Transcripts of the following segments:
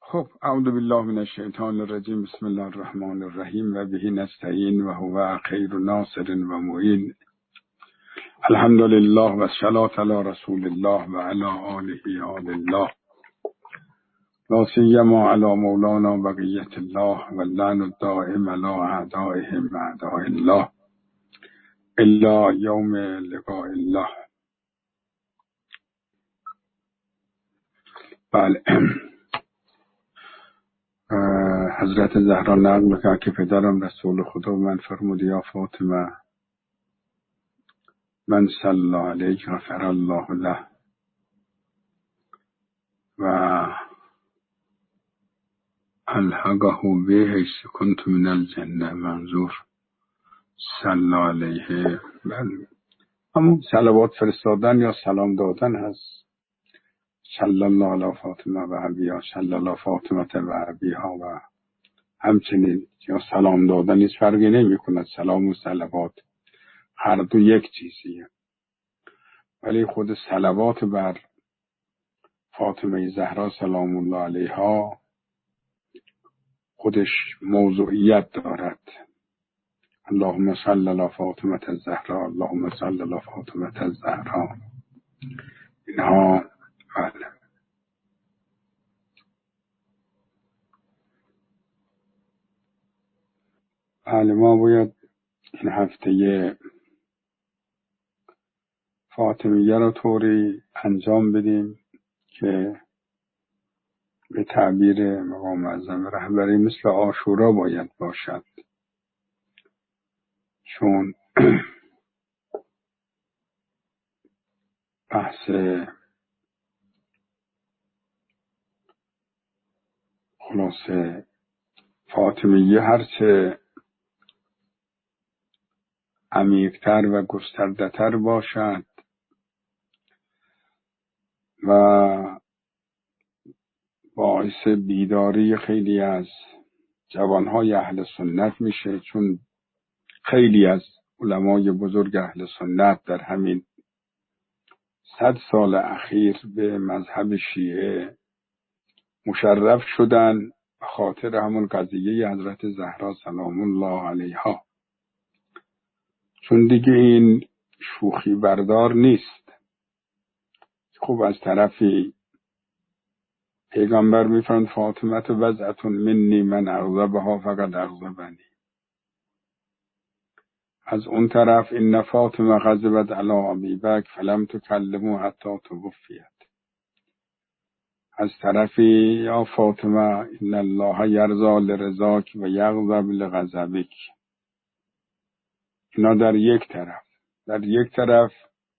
خب اعوذ بالله من الشیطان الرجیم. بسم الله الرحمن الرحیم و به نستعین و هو خیر ناصر و معین. الحمد لله و الصلاة علی رسول الله و علی آله آل الله لا سیما علی مولانا بقیة الله و اللعن الدائم علی اعدائهم اعداء الله الا یوم لقاء الله. بله، حضرت زهرا نقل کرد که پدرم رسول خدا من فرمود یا فاطمه من صلی علیک غفر الله له و الحقه به حیث کنت من الجنه. منظور صلی علیه، بله، همون صلوات فرستادن یا سلام دادن هست. صلی الله علی فاطمه و ابیها، صلی الله فاطمه و ابیها، و همچنین یا سلام دادن هیچ فرقی نمی کند. سلام و صلوات هر دو یک چیزیه، ولی خود صلوات بر فاطمه زهرا سلام الله علیها خودش موضوعیت دارد. اللهم صل علی فاطمه الزهرا، اللهم صل علی فاطمه الزهرا. اینها بله ما باید این هفته فاطمیه رو طوری انجام بدیم که به تعبیر مقام معظم رهبری مثل عاشورا باید باشد، چون بحث خلاصه فاطمیه هرچه عمیق‌تر و گسترده‌تر باشد و باعث بیداری خیلی از جوانهای اهل سنت میشه، چون خیلی از علمای بزرگ اهل سنت در همین 100 سال اخیر به مذهب شیعه مشرف شدن به خاطر همون قضیه حضرت زهرا سلام الله علیها، چون دیگه این شوخی بردار نیست. خب از طرفی پیغمبر میفرماید فاطمه وضعتون منی من اغضبها فقط اغضبنی. از اون طرف این فاطمه غضبت علی ابی بکر فلم تکلموا حتی توفیت. از طرفی یا فاطمه ان الله یرضا لرضاک و یغضب لغضبک. اینا در یک طرف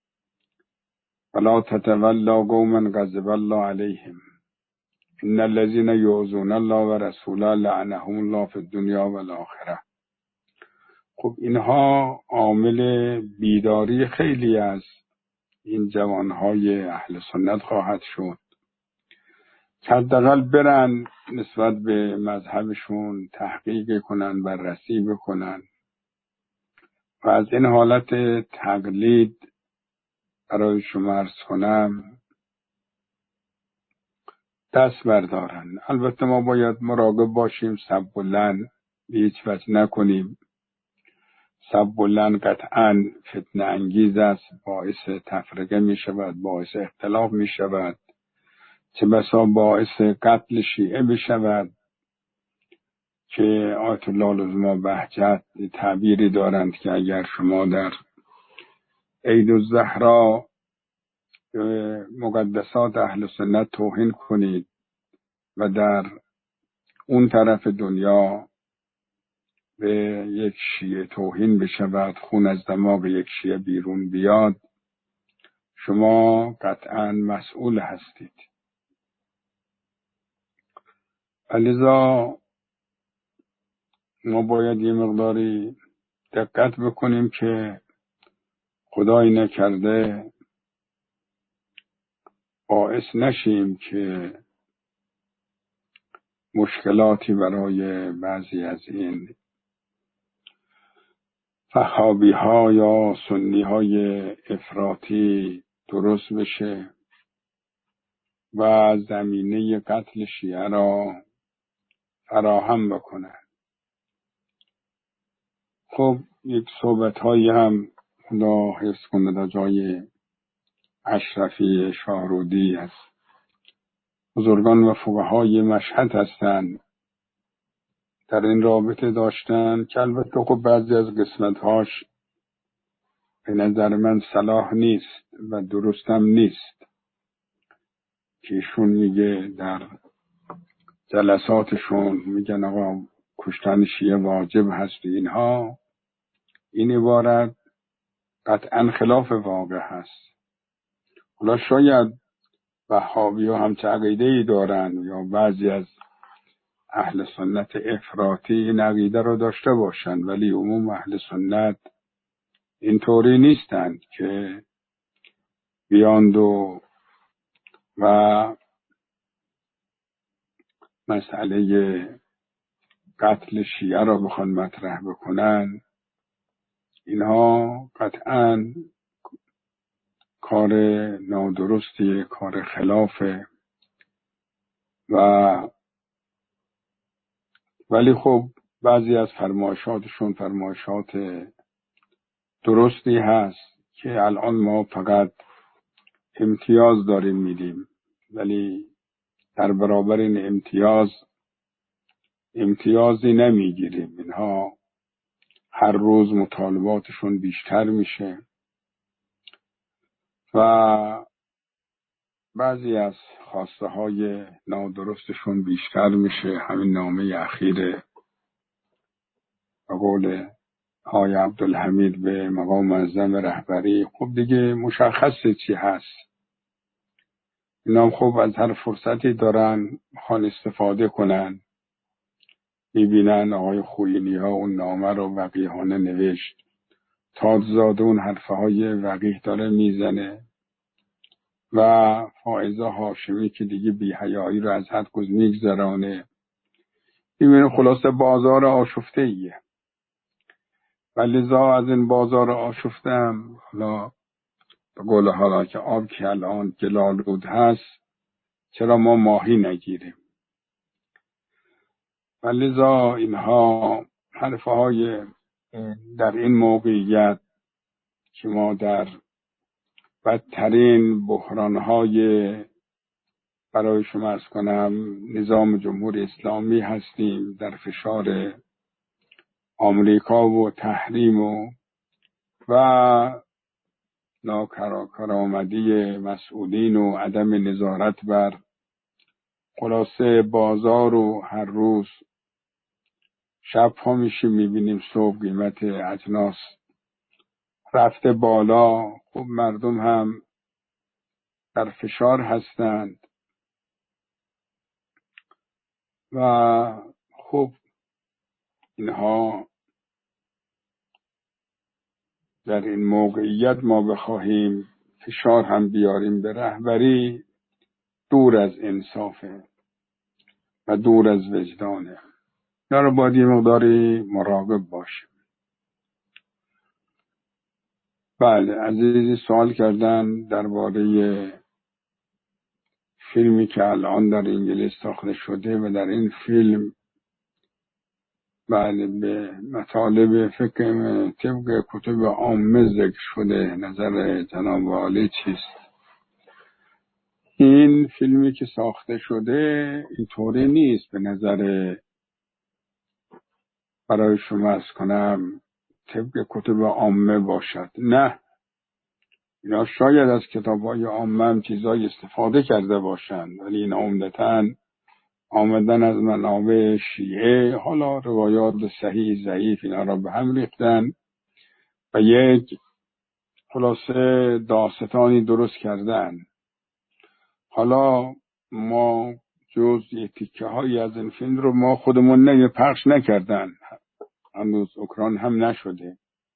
ولا تتولا قوما غضب الله علیهم ان الذين یؤذون الله و رسوله لعنهم الله فی الدنیا و الاخره. خب اینها عامل بیداری خیلی از این جوانهای اهل سنت خواهد شد که حداقل برن نسبت به مذهبشون تحقیق کنن، بررسی بکنن و از این حالت تقلید برای شما عرض کنم دست بردارن. البته ما باید مراقب باشیم سب بلند به هیچ وجه نکنیم. سب بلند قطعا فتنه انگیز است، باعث تفرقه می شود، باعث اختلاف می شود، چه بسا باعث قتل شیعه بشود که آیت الله العظمی بهجت تعبیری دارند که اگر شما در عید الزهرا مقدسات اهل سنت توهین کنید و در اون طرف دنیا به یک شیعه توهین بشود، خون از دماغ یک شیعه بیرون بیاد، شما قطعا مسئول هستید. لذا ما باید یه مقداری دقت بکنیم که خدای نکرده باعث نشیم که مشکلاتی برای بعضی از این وهابی ها یا سنی های افراطی درست بشه و زمینه قتل شیعه را فراهم بکنن. خب یک صحبت‌هایی هم خدا حفظ کنه در جای اشرفی شاهرودی از بزرگان و فقهای مشهد هستند در این رابطه داشتن که البته خب بعضی از قسمت‌هاش به نظر من صلاح نیست و درستم نیست که ایشون میگه در جلساتشون میگن آقا کشتن شیعه واجب هست. اینها این عبارت قطعا خلاف واقع هست. حالا شاید وهابی ها هم چه عقیده‌ای دارن یا بعضی از اهل سنت افراطی این عقیده رو داشته باشن، ولی عموم اهل سنت اینطوری نیستند که بیاند و مسئله قتل شیعه را بخوان مطرح بکنن. اینها قطعا کار نادرستی، کار خلافه ولی خب بعضی از فرمایشاتشون فرمایشات درستی هست که الان ما فقط امتیاز داریم میدیم، ولی در برابر این امتیازی نمیگیریم. اینها هر روز مطالباتشون بیشتر میشه و بعضی از خواسته های نادرستشون بیشتر میشه. همین نامه اخیر به قول آقای عبدالحمید به مقام معظم رهبری خب دیگه مشخصه چی هست. اینا خب از هر فرصتی دارن میخوان استفاده کنن. میبینن آقای خوئینی ها اون نامه رو وقیحانه نوشت، تاجزاده اون حرفه های وقیح داره میزنه و فائزه هاشمی که دیگه بی‌حیایی رو از حد میگذرانه. میبینه خلاصه بازار آشفته ایه و لذا از این بازار آشفته هم حالا به قول حالا که آب که الان گلالود هست چرا ما ماهی نگیریم. و لذا اینها حرفه های در این موقعیت که ما در بدترین بحرانهای برای شما ارز کنم نظام جمهوری اسلامی هستیم، در فشار آمریکا و تحریم و ناکارآمدی مسئولین و عدم نظارت بر خلاصه بازار و هر روز شب ها میشیم میبینیم صبح قیمت اجناس رفته بالا. خب مردم هم در فشار هستند و خب اینها در این موقعیت ما بخواهیم فشار هم بیاریم به رهبری دور از انصافه و دور از وجدانه. اینا رو باید یه مقداری مراقب باشیم. بله، عزیزی سوال کردن درباره فیلمی که الان در انگلیس ساخته شده و در این فیلم بله به مطالب فکر طبق کتب عامه ذکر شده. نظر جناب عالی چیست؟ این فیلمی که ساخته شده اینطوری نیست به نظر برای شما از کنم طبق کتب عامه باشد. نه، اینا شاید از کتاب‌های عامه هم چیزایی استفاده کرده باشند، ولی این عمدتاً آمدن از منابع شیعه، حالا روایات صحیح ضعیف اینا را به هم ریختن و یک خلاصه داستانی درست کردن. حالا ما جز یک تیکه هایی از این فیلم رو ما خودمون پخش نکردن، هنوز اکران هم نشده،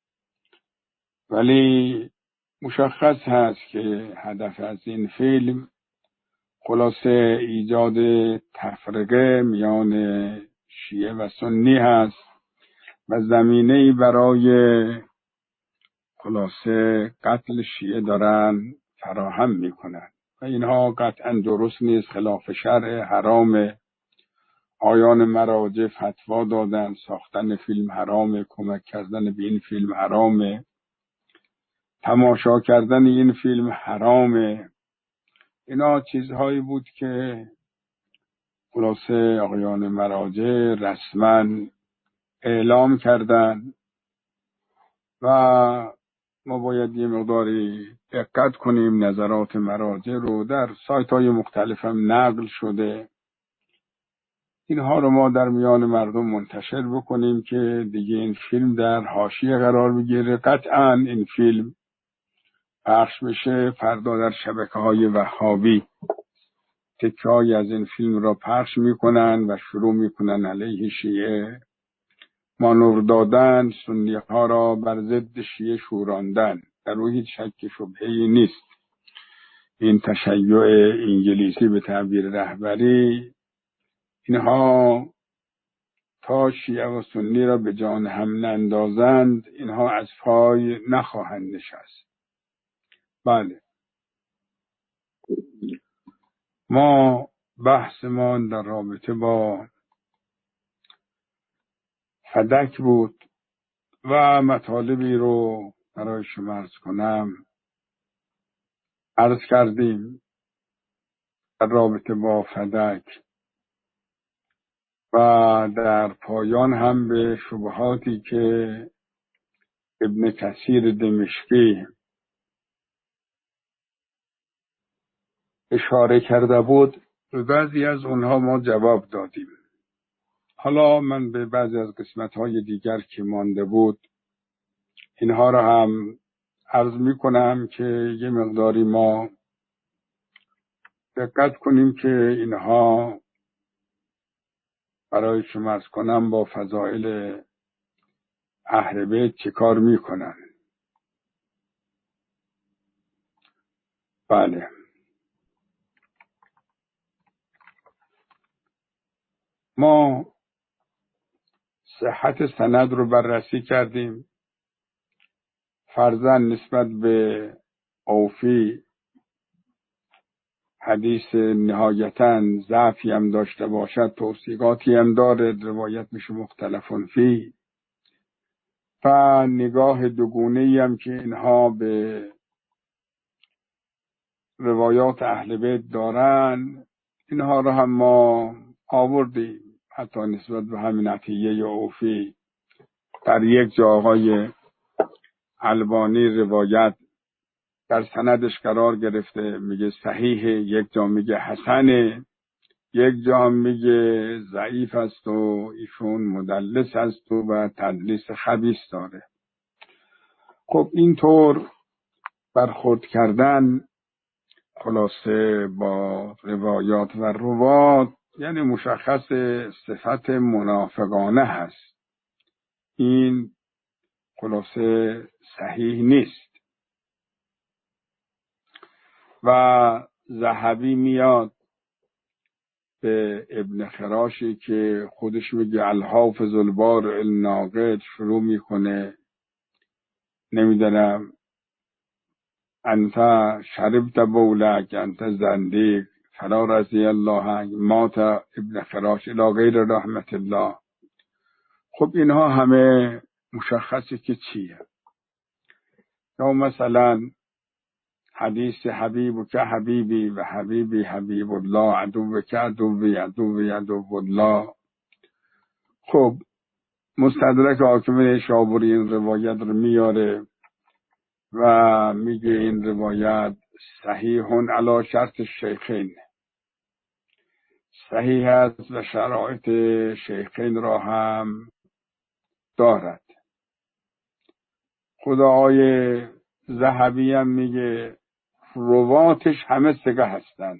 ولی مشخص هست که هدف از این فیلم خلاصه ایجاد تفرقه میان شیعه و سنی هست و زمینه‌ای برای خلاصه قتل شیعه دارن فراهم میکنن. و اینها قطعا درست نیست، خلاف شرع، حرام. آیان مراجع فتوا دادن ساختن فیلم حرامه، کمک کردن به این فیلم حرامه، تماشا کردن این فیلم حرامه. اینا چیزهایی بود که خلاصه آقایان مراجع رسما اعلام کردن و ما باید یه مقداری دقت کنیم. نظرات مراجع رو در سایت‌های مختلف هم نقل شده، اینها رو ما در میان مردم منتشر بکنیم که دیگه این فیلم در حاشیه قرار بگیره. قطعا این فیلم پخش بشه، فردا در شبکه‌های وهابی تکه‌ای از این فیلم را پخش میکنن و شروع میکنن علیه شیعه مانور دادن، سنی ها را بر ضد شیعه شوراندن. در او هیچ شک شبهه‌ای نیست. این تشیع انگلیسی به تعبیر رهبری، اینها تا شیعه و سنی را به جان هم نندازند اینها از پای نخواهند نشست. بله، ما بحثمان در رابطه با فدک بود و مطالبی رو برای شما عرض کنم عرض کردیم در رابطه با فدک و در پایان هم به شبهاتی که ابن کثیر دمشقی اشاره کرده بود به بعضی از اونها ما جواب دادیم. حالا من به بعضی از قسمت‌های دیگر که مانده بود اینها را هم عرض می‌کنم که یه مقداری ما دقت کنیم که اینها برای شما عرض کنم با فضائل اهل بیت چه کار می‌کنن. بله، ما صحت سند رو بررسی کردیم. فرضاً نسبت به اوفی حدیث نهایتاً ضعفی هم داشته باشد، توثیقاتی هم داره، روایت میشه مختلفون فی و نگاه دوگونه‌ای هم که اینها به روایات اهل بیت دارن اینها رو هم ما آوردیم. حتی نسبت به همین عطیه اوفی در یک جا آقای البانی روایت در سندش قرار گرفته، میگه صحیح، یک جا میگه حسنه، یک جا میگه ضعیف است و ایشون مدلس است و تدلیس خبیث داره. خب اینطور برخورد کردن خلاصه با روایات و روات یعنی مشخص صفت منافقانه هست. این خلاصه صحیح نیست. و ذهبی میاد به ابن خراشی که خودش میگه الحافظ البار الناقد شروع میکنه، نمیدونم انت شربت بولک انت زندیق فلا رضی الله عنه مات ابن خراش الی غیر رحمت الله. خب اینها همه مشخصه که چیه. یا مثلا حدیث حبیب که حبیبی و حبیبی حبیب الله عدو که عدوی عدوی عدو الله. خب مستدرک حاکم نیشابوری این روایت رو میاره و میگه این روایت صحیح علی شرط الشیخین، صحیح است و شرایط شیخین را هم دارد. خدای ذهبی هم میگه رواتش همه ثقه هستند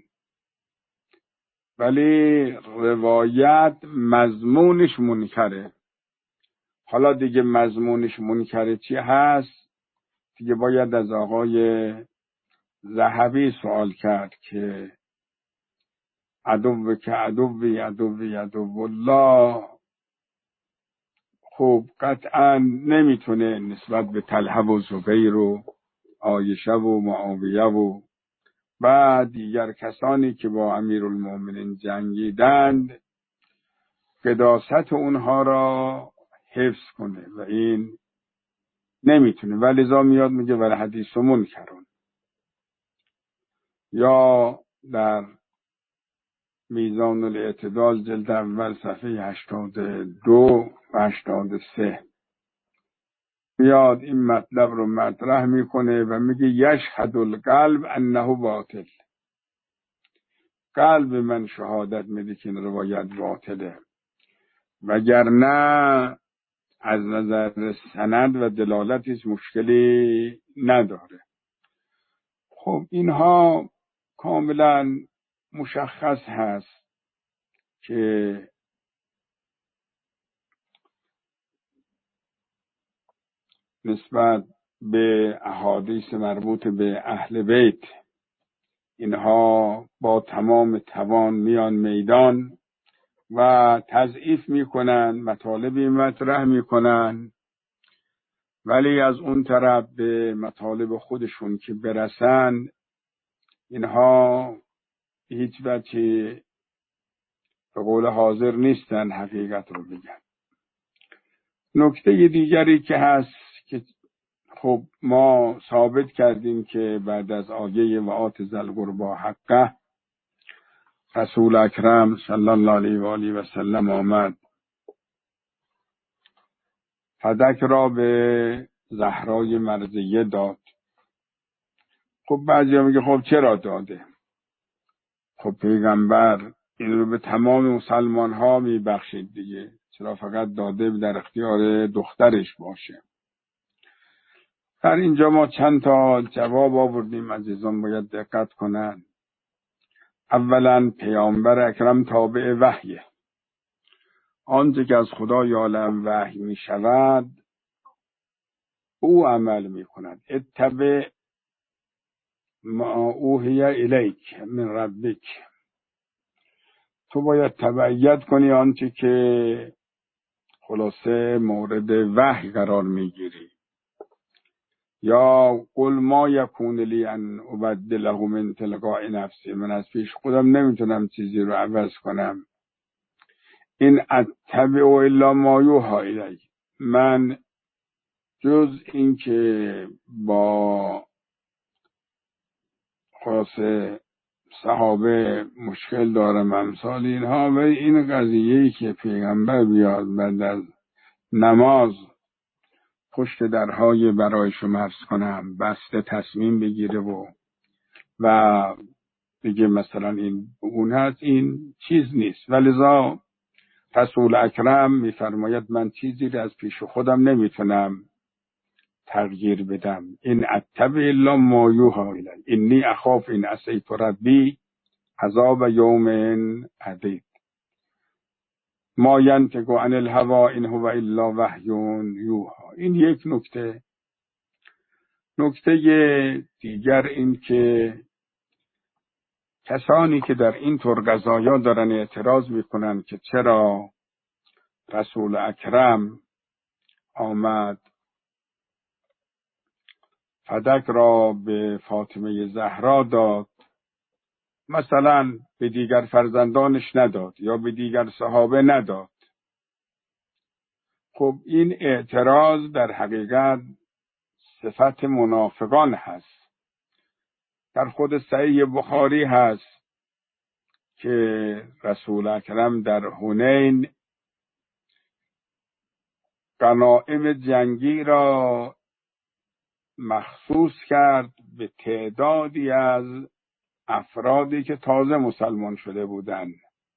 ولی روایت مضمونش منکره. حالا دیگه مضمونش منکره چی هست دیگه باید از آقای ذهبی سوال کرد که عدو که عدوی عدوی عدو الله. خب قطعا نمیتونه نسبت به طلحه و زبیر و عایشه و معاویه و و دیگر کسانی که با امیرالمومنین جنگیدند قداست اونها را حفظ کنه و این نمیتونه، ولذا میاد میگه ول حدیث منکرون. یا در میزان الاعتدال جلد اول صفحه 82 و 83 میاد این مطلب رو مطرح میکنه و میگه یشهد القلب انه باطل. قلب من شهادت میده که این روایت باطله، وگرنه از نظر سند و دلالتش مشکلی نداره. خب اینها کاملا مشخص هست که نسبت به احادیث مربوط به اهل بیت اینها با تمام توان میان میدان و تضعیف میکنن، مطالبی مطرح میکنن، ولی از اون طرف به مطالب خودشون که برسن اینها هیچ وجه به قول حاضر نیستن حقیقت رو بگن. نکته دیگری که هست که خب ما ثابت کردیم که بعد از آیه و آت ذی القربی حقه رسول اکرم صلی الله علیه و آله و سلم آمد فدک را به زهرای مرضیه داد. خب بعضیا میگه خب چرا داده؟ خب پیغمبر این رو به تمام مسلمان ها میبخشید دیگه، چرا فقط داده در اختیار دخترش باشه؟ در اینجا ما چند تا جواب آوردیم، عزیزان باید دقت کنن. اولا پیامبر اکرم تابع وحیه، آنچه که از خدای عالم وحی می شود او عمل می کند. اتبع ما اوحی الیک من ربک، تو باید تبعیت کنی آنچه که خلاصه مورد وحی قرار می گیری. یا قل ما یکون لی ان ابدله من تلقاء نفسی، من از پیش خودم نمیتونم چیزی رو عوض کنم. این اتبع الا ما یوحی الی، من جز این که با خلاصه صحابه مشکل دارم امثال اینها، و این قضیه‌ای که پیغمبر بیاد بعد از نماز پشت درهای برایشون عرض کنم بسته تصمیم بگیره و بگه مثلا این اون هست، این چیز نیست. ولذا رسول اکرم میفرماید من چیزی رو از پیش خودم نمیتونم تغییر بدم. این اتبع الا ما یوحی الی انی اخاف ان عصیت ربی عذاب یوم عظیم. ما ینطق عن الهوی ان هو الا وحی یوحی. این یک نکته. نکته دیگر این که کسانی که در این طور قضایا دارن اعتراض میکنن که چرا رسول اکرم آمد فدک را به فاطمه زهرا داد، مثلا به دیگر فرزندانش نداد یا به دیگر صحابه نداد. خب این اعتراض در حقیقت صفت منافقان هست. در خود صحیح بخاری هست که رسول اکرم در حنین غنایم جنگی را مخصوص کرد به تعدادی از افرادی که تازه مسلمان شده بودند.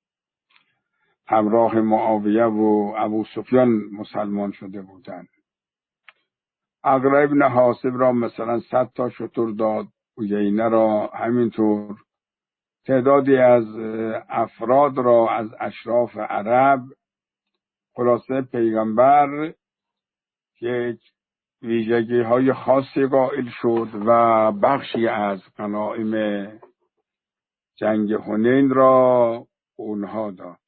همراه معاویه و ابو سفیان مسلمان شده بودند. عقرا ابن حاسب را مثلا 100 تا شتر داد، عیینه را همینطور. تعدادی از افراد را از اشراف عرب. خلاصه پیغمبر یک ویژگی های خاصی قائل شد و بخشی از غنایم جنگ حنین را اونها داد.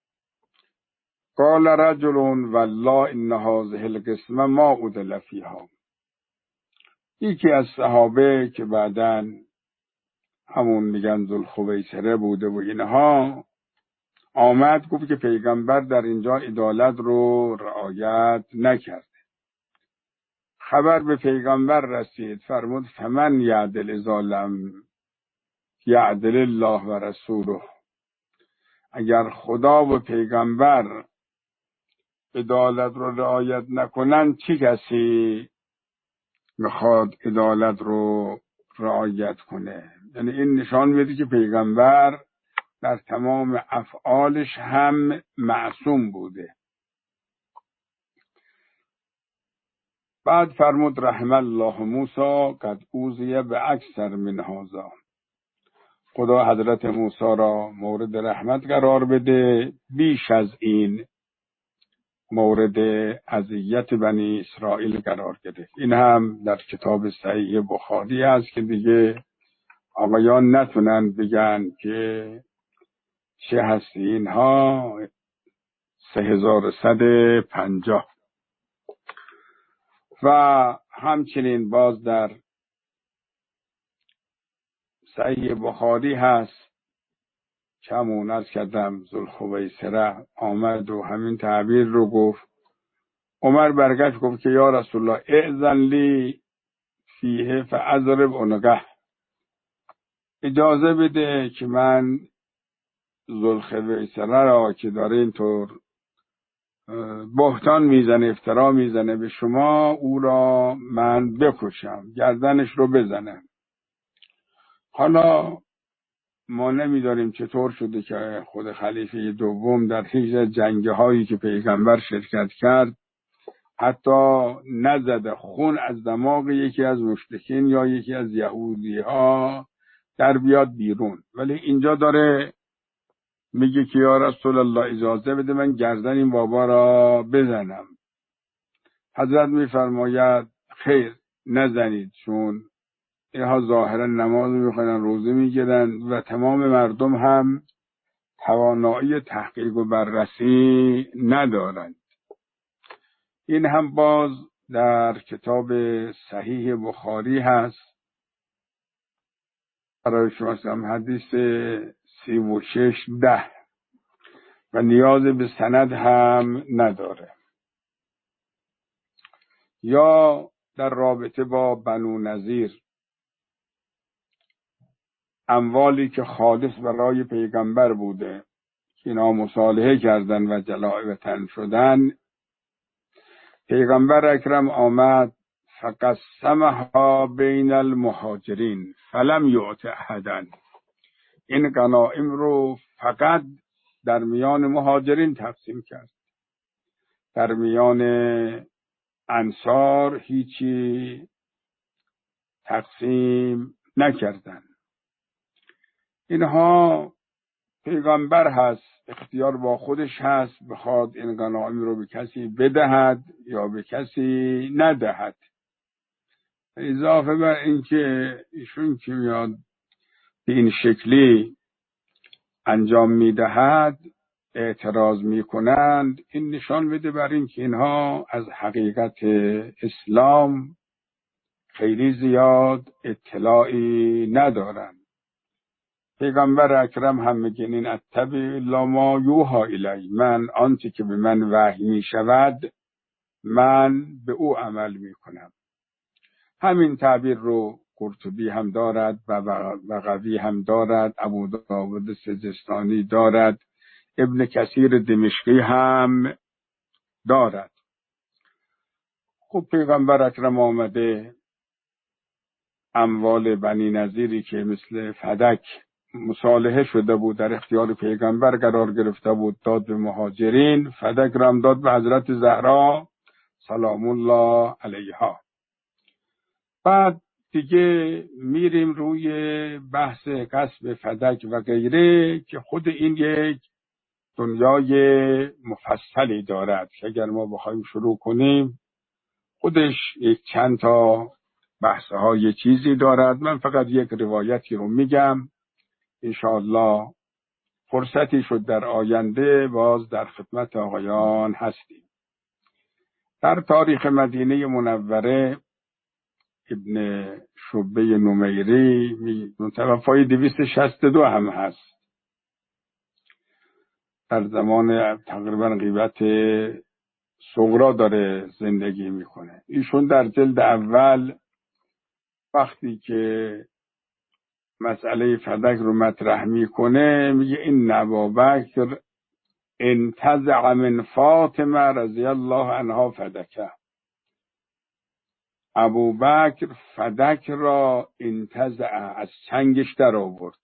قال رجل والله ان هذه القسمه ما عدل فیها. یکی از صحابه که بعداً همون میگن ذوالخویسره بوده و اینها، آمد گفت که پیغمبر در اینجا عدالت رو رعایت نکرد. خبر به پیغمبر رسید، فرمود فمن یعدل اذا لم یعدل الله و رسوله. اگر خدا و پیغمبر عدالت رو رعایت نکنن، چه کسی میخواد عدالت رو رعایت کنه؟ یعنی این نشان میده که پیغمبر در تمام افعالش هم معصوم بوده. بعد فرمود رحم الله موسی قد اوذی باکثر من هذا. خدا حضرت موسی را مورد رحمت قرار بده، بیش از این مورد اذیت بنی اسرائیل قرار گرفت. این هم در کتاب صحیح بخاری است که دیگه آقایان نتونن بگن که چه هستی. اینها 3150. و همچنین باز در صحیح بخاری هست که همون عرض کردم ذوالخویسره آمد و همین تعبیر رو گفت. عمر برگشت گفت که یا رسول الله اذن لی فیه فاضرب عنقه، اجازه بده که من ذوالخویسره را که داره اینطور بهتان میزنه، افترا میزنه به شما، او را من بکشم، گردنش رو بزنم. حالا ما نمیداریم چطور شده که خود خلیفه دوم در هیچ جنگ هایی که پیغمبر شرکت کرد حتی نزده خون از دماغ یکی از مشرکین یا یکی از یهودی ها در بیاد بیرون، ولی اینجا داره میگه که یا رسول الله اجازه بده من گردن این بابا را بزنم. حضرت میفرماید خیر نزنید، چون اینها ظاهرا نماز میخونن، روزه میگیرن و تمام مردم هم توانایی تحقیق و بررسی ندارند. این هم باز در کتاب صحیح بخاری هست. برای شما هم حدیث 3610 و نیاز به سند هم نداره. یا در رابطه با بنو نذیر، اموالی که خالص برای پیغمبر بوده که اینا مصالحه کردن و جلاء وطن شدن، پیغمبر اکرم آمد فقسمها بین المهاجرین فلم یعط احدا. این غنایم رو فقط در میان مهاجرین تقسیم کرد، در میان انصار هیچی تقسیم نکردن. اینها پیغمبر هست، اختیار با خودش هست بخواد این غنایم رو به کسی بدهد یا به کسی ندهد. اضافه بر اینکه ایشون که میاد به این شکلی انجام میدهد اعتراض میکنند، این نشان میده بر این که اینها از حقیقت اسلام خیلی زیاد اطلاعی ندارند. پیغمبر اکرم هم میگن این اتبع الا ما یوحی الی، من آنچه که به من وحی میشود من به او عمل میکنم. همین تعبیر رو قرطبی هم دارد و بغوی هم دارد، ابو داود سجستانی دارد، ابن کثیر دمشقی هم دارد. خب پیغمبر اکرم آمده اموال بنی نذیری که مثل فدک مصالحه شده بود در اختیار پیغمبر قرار گرفته بود داد به مهاجرین، فدک را هم داد به حضرت زهرا سلام الله علیها. بعد دیگه میریم روی بحث کسب فدک و غیره که خود این یک دنیای مفصلی دارد که اگر ما بخوایم شروع کنیم خودش یک چند تا بحث‌های چیزی دارد. من فقط یک روایتی رو میگم، انشاءالله فرصتی شد در آینده باز در خدمت آقایان هستیم. در تاریخ مدینه منوره ابن شعبه نمیری متوفای 262 هم هست، در زمان تقریبا غیبت صغرا داره زندگی میکنه. ایشون در جلد اول وقتی که مسئله فدک رو مطرح میکنه میگه این ابابکر انتزع من فاطمه رضی الله عنها فدکه. ابوبکر فدک را انتزع، از چنگش در آورد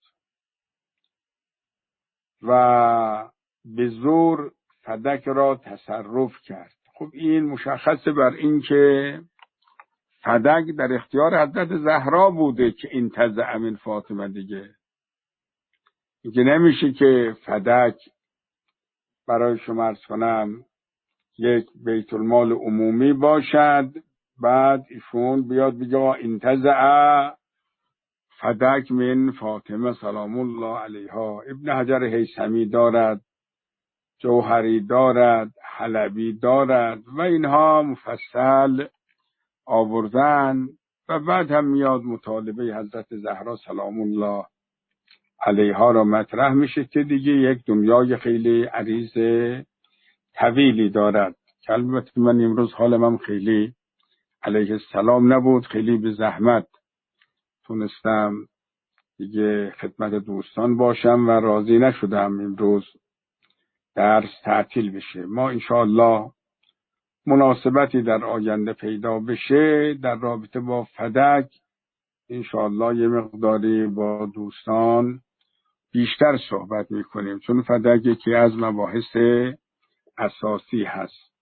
و به زور فدک را تصرف کرد. خب این مشخصه بر این که فدک در اختیار حضرت زهرا بوده که انتزع من فاطمه دیگه. اینکه نمیشه که فدک برای شما عرض کنم یک بیت المال عمومی باشد بعد ایشون بیاد بگه انتزع فدک من فاطمه سلام الله علیها. ابن حجر هیثمی دارد، جوهری دارد، حلبی دارد و اینها مفصل آوردن و بعد هم میاد مطالبه حضرت زهرا سلام الله علیها را مطرح میشه که دیگه یک دنیای خیلی عریض طویلی دارد که البته من امروز حالم خیلی علیه السلام نبود، خیلی به زحمت تونستم دیگه خدمت دوستان باشم و راضی نشدم امروز درس تعطیل بشه. ما انشاءالله مناسبتی در آینده پیدا بشه در رابطه با فدک انشاءالله یه مقداری با دوستان بیشتر صحبت میکنیم، چون فدک یکی از مباحث اساسی هست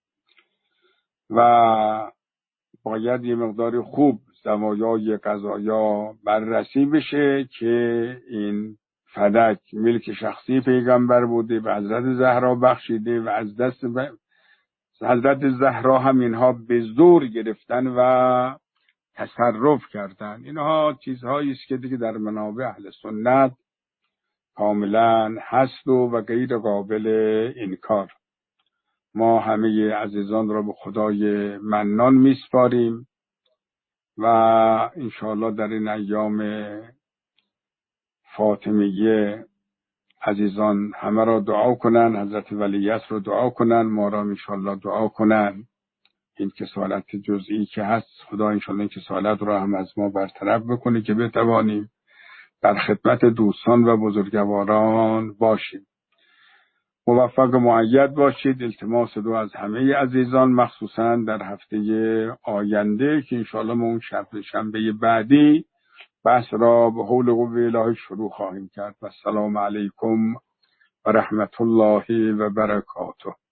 و باید یه مقداری خوب زوایای قضایا بررسی بشه که این فدک ملک شخصی پیغمبر بوده و حضرت زهرا بخشیده و از دست حضرت زهرا هم اینها به زور گرفتن و تصرف کردن. اینها چیزهایی است که دیگه در منابع اهل سنت کاملا هست و غیر قابل انکار. ما همه عزیزان را به خدای منان میسپاریم و انشاءالله در این ایام فاطمیه عزیزان همه را دعا کنن، حضرت ولیعصر رو دعا کنن، ما را انشاءالله دعا کنن. این کسالت جزئی که هست خدا انشاءالله این کسالت رو هم از ما برطرف بکنه که بتوانیم در خدمت دوستان و بزرگواران باشیم. موفق و مؤید باشید. التماس دعا از همه عزیزان مخصوصا در هفته آینده که انشاءالله ما اون شنبه بعدی بحث را به حول و قوه الهی شروع خواهیم کرد. و السلام علیکم و رحمت الله و برکاته.